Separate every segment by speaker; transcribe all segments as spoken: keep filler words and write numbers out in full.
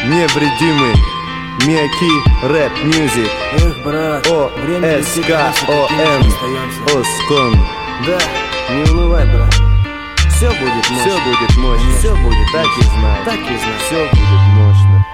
Speaker 1: Невредимый Мияки Рэп Мьюзик.
Speaker 2: Эх, брат,
Speaker 1: О С К О М Оскон.
Speaker 2: Да, не унывай, брат. Все будет мощно.
Speaker 1: Все будет мощно.
Speaker 2: Все будет,
Speaker 1: так и знай.
Speaker 2: Так и знай.
Speaker 1: Все будет мощно.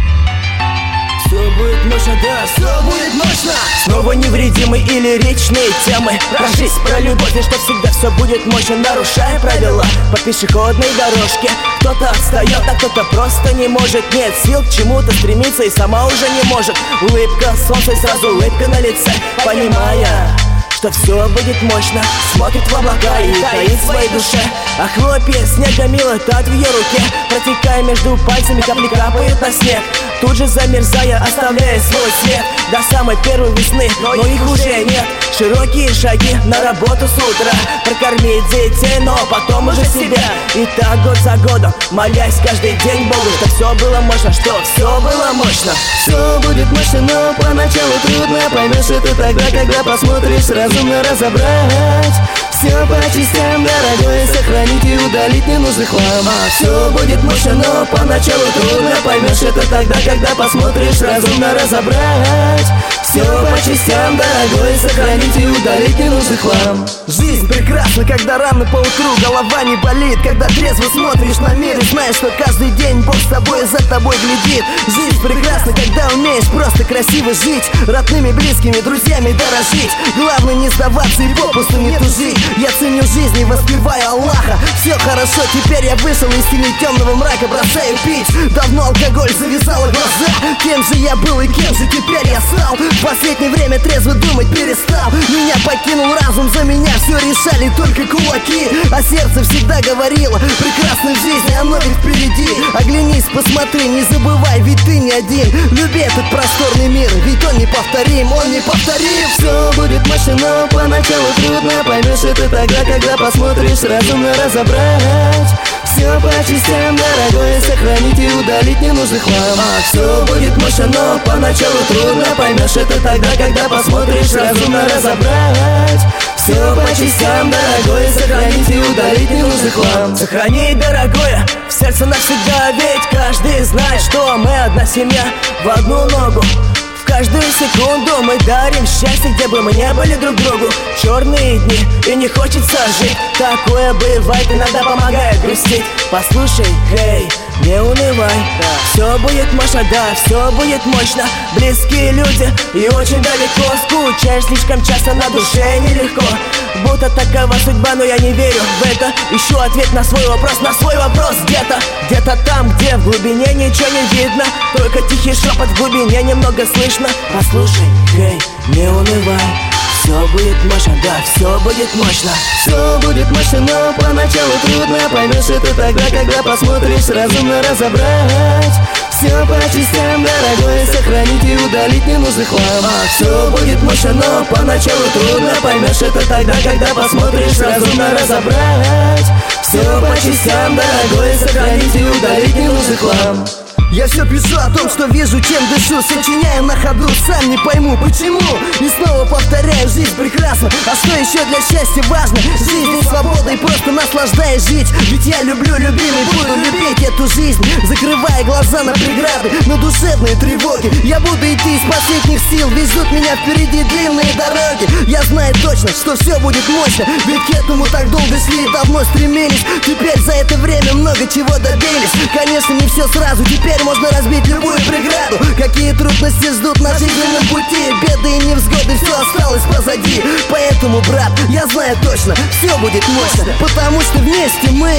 Speaker 2: Все будет мощно, да, все будет мощно. Снова невредимый и лиричные темы. Про жизнь, про любовь, и что всегда все будет мощно. Нарушая правила по пешеходной дорожке. Кто-то отстает, а кто-то просто не может. Нет сил к чему-то стремиться и сама уже не может. Улыбка солнца и сразу улыбка на лице. Понимая, что все будет мощно, смотрит в облака и таит в своей душе. А хлопья снега мило тают в ее руке, протекая между пальцами, капли капают на снег. Тут же замерзая, оставляя свой след до самой первой весны, но их уже нет. Широкие шаги на работу с утра, прокормить детей, но потом уже себя. И так год за годом, молясь каждый день Богу, что все было мощно, что все было мощно.
Speaker 3: Все будет мощно, но поначалу трудно. Поймешь это тогда, когда посмотришь, разумно разобрать все по частям, дорогое, сохранить и удалить ненужный хлам. Все будет мощно, но поначалу трудно. Поймешь это тогда, когда посмотришь, разумно разобрать все по частям, дорогое, сохранить и удалить ненужный хлам.
Speaker 2: Жизнь прекрасна, когда рано по утру голова не болит, когда трезво смотришь на мир и знаешь, что каждый день Бог с тобой и за тобой глядит. Жизнь прекрасна, когда умеешь просто красиво жить, родными, близкими, друзьями дорожить. Главное не сдаваться и попусту не тужить. Я ценю жизнь и воспеваю Аллаха. Все хорошо, теперь я вышел из тени темного мрака, бросаю пить. Давно алкоголь завязала глаза. Кем же я был и кем же теперь я стал? В последнее время трезво думать перестал. Меня покинул разум, за меня все решали только кулаки. А сердце всегда говорило: прекрасной жизни, оно ведь впереди. Оглянись, посмотри, не забывай, ведь ты не один. Люби этот просторный мир, ведь он неповторим, он неповторим.
Speaker 3: Все будет мощно, но поначалу трудно. Поймешь это тогда, когда посмотришь, разумно разобрать все по частям, дорогое, сохранить и удалить ненужный хлам. А все будет мощно, но поначалу трудно. Поймешь это тогда, когда посмотришь, разумно разобрать все по частям, дорогое, сохранить и удалить ненужный хлам.
Speaker 2: Сохрани, дорогое, в сердце навсегда, ведь каждый знает, что мы одна семья в одну ногу. В каждую секунду мы дарим счастье, где бы мы не были друг другу. Черные дни, и не хочется жить. Такое бывает, иногда помогает грустить. Послушай, эй, не унывай, все будет мощно, да, все будет мощно. Близкие люди и очень далеко. Скучаешь слишком часто, на душе нелегко. Будто такова судьба, но я не верю в это. Ищу ответ на свой вопрос, на свой вопрос где-то. Где-то там, где в глубине ничего не видно, только тихий шепот в глубине немного слышно. Послушай, эй, не унывай, все будет мощно, да, все будет мощно.
Speaker 3: Все будет мощно, но поначалу трудно. Поймешь это тогда, когда посмотришь, разумно разобрать все по частям, дорогое, сохранить и удалить ненужный хлам. А все будет мощно, но поначалу трудно. Поймешь это тогда, когда посмотришь, разумно разобрать все по частям, дорогое, сохранить и удалить ненужный хлам.
Speaker 2: Я все пишу о том, что вижу, чем дышу, сочиняю на ходу, сам не пойму почему. И снова повторяю, жизнь прекрасна, а что еще для счастья важно? Жизнь и свобода, и просто наслаждаясь жить. Ведь я люблю, любимый, буду любить эту жизнь, закрывая глаза на преграды, на душевные тревоги. Я буду идти из последних сил, ведь ждут меня впереди длинные дороги. Я знаю точно, что все будет мощно, ведь к этому так долго шли и давно стремились. Теперь за это время много чего добились. Конечно, не все сразу, теперь можно разбить любую преграду. Какие трудности ждут на жизненном пути, беды и невзгоды, все осталось позади. Поэтому, брат, я знаю точно, все будет мощно, потому что вместе мы.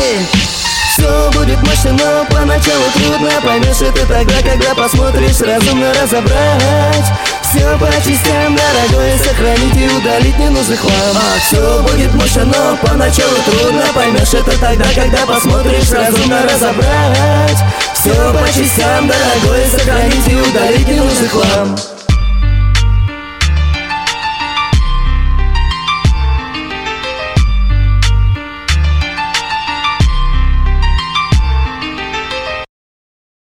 Speaker 3: Все будет мощно, но поначалу трудно. Поймешь это тогда, когда посмотришь, разумно разобрать все по частям, дорогое, сохранить и удалить ненужный хлам. А все будет мощно, но поначалу трудно. Поймешь это тогда, когда посмотришь, разумно разобрать все по частям, дорогое, сохранить и удалить ненужный хлам.